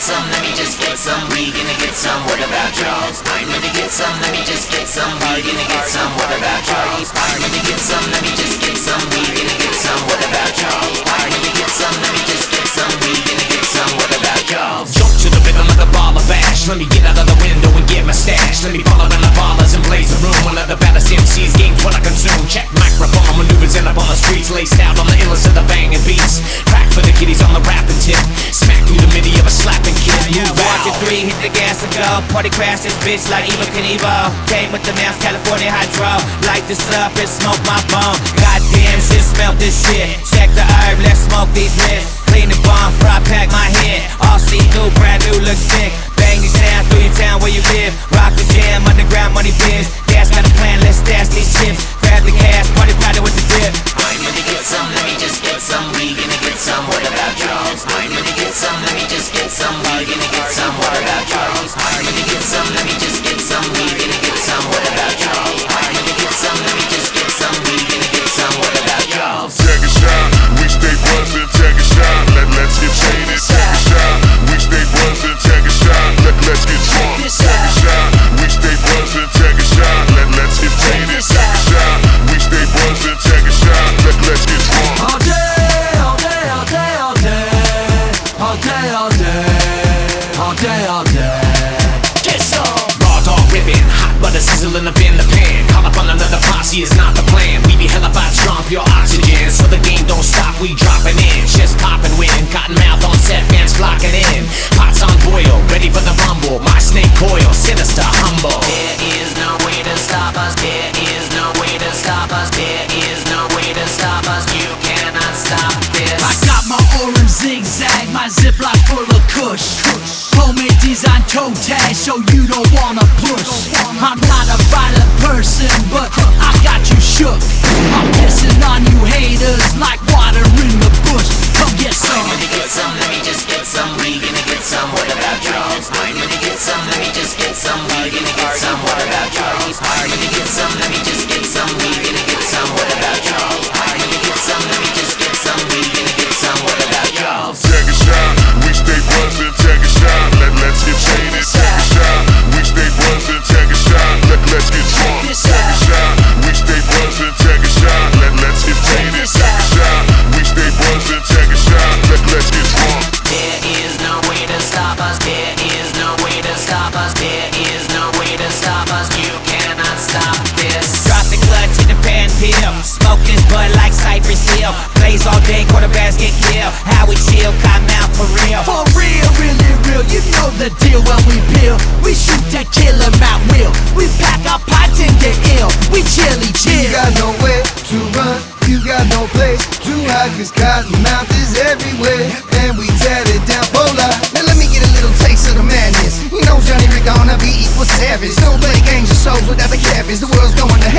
some, let me just get some. We gonna get some, what about y'all? I'm gonna get some, let me just get some. We gonna get some, what about y'all? I'm gonna get some, let me just get some. We gonna get some, what about y'all? I'm gonna get some, let me just get some. We gonna get some, what about y'all? Jump to the rhythm of the ball of bash. Let me get out of the window and get my stash. Let me follow in the ballers and blaze the room. One of the baddest MCs, games what I consume. Check microphone maneuvers and up on the streets. Laced out on the illest of the banging beats. Crack for the kiddies on the rapping tip. Smack through the midi of a slapping kid. Move out. 1, 2, 3, hit the gas and go. Party crash this bitch like Eva Knievel. Came with the mouse, California hydro. Light this up and smoke my bone. Goddamn shit, smell this shit. Check the herb, let's smoke these lips. Clean the bomb, fry pack my head. All see-through, brand new, look sick. Bang these sound through your town where you live. Rock the jam, underground money biz. Gas got a plan, let's stash these chips. Grab the cash, party with the dip. I'm gonna get some, let me just get some. We gonna get some, what about y'all? I'm gonna get some, let me just get some. We gonna get some, what about y'all? I'm gonna get some, let me just get some. We gonna get some, what about y'all? I'm gonna get some, let me just get some. We gonna get some, what about y'all? Take a shot, we stay buzzing, take a shot, let's get faded. Take a shot, we stay buzzing, take a shot, let's get drunk. Take a shot, we stay buzzing, take a shot, let's get faded. Take a shot, we stay buzzing, take a shot, let's get drunk. All day, all day, all day, all day, all day, all day, all day, all day. Get some. Raw dog ribbon, hot butter sizzling up in the pan. Call up on another posse is not the plan. We be hella vibe strong, pure oxygen. So the game don't stop, we dropping in. Chest popping win, cotton mouth on set, fans flocking in. Pots on boil, ready for the rumble. My snake coil, sinister, humble. There is no way to stop us. There is no way to stop us. There is no way to stop us. You cannot stop this. I got my orange zigzag, my ziplock full of kush. Homemade design toe tag, so you don't wanna push. I'm not a violent person, but I got you shook. I'm pissing on you haters like water in the bush. Come get some. I'm gonna get some, let me just get some. We gonna get some, what about y'all? I'm gonna get some, let me just get some. We gonna get some, what about y'all? I'm gonna get some, let me just get some. We gonna get some, what about y'all? I'm gonna get some, let me just get some. We gonna get some, what about y'all? Take a shot, we stay buzzing, take a shot, let's get faded. Take a shot, we stay buzzing, take a shot, let's get drunk. Take a shot, we stay buzzing, take a shot, let's get faded. Take a shot, we stay buzzing, take a shot, let's get drunk. There is no way to stop us. There is no way to stop us. There is no way to stop us. You cannot stop this. Drop the clutch in the pan peel. Smoke this bud like Cypress Hill. Blaze all day, quarterbacks get killed. How we chill, cotton mouth for real. For real, really real, you know the deal when we peel. We shoot to kill 'em at will. We pack our pots and get ill. We chilly chill. You got nowhere to run, you got no place to hide, 'cause Cottonmouth is everywhere, and we tear it down for life. Now let me get a little taste of the madness. You know Johnny Rick gonna be equal savage. Don't play games of souls without the cabbage. The world's going to